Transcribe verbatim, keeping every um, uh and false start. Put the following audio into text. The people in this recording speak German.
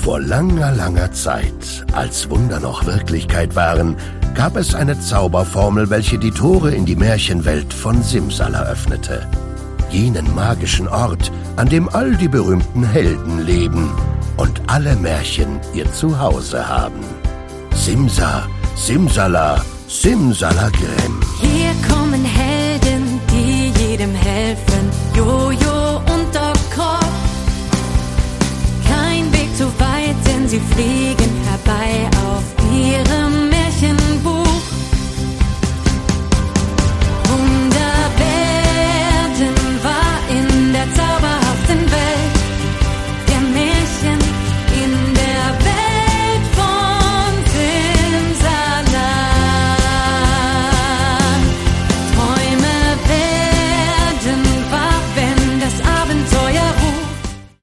Vor langer, langer Zeit, als Wunder noch Wirklichkeit waren, gab es eine Zauberformel, welche die Tore in die Märchenwelt von Simsala öffnete. Jenen magischen Ort, an dem all die berühmten Helden leben und alle Märchen ihr Zuhause haben. Simsa, Simsala, Simsalagrim. Hier kommen Helden, die jedem helfen. Jojo und Doc Ock. Kein Weg zu weit, denn sie fliegen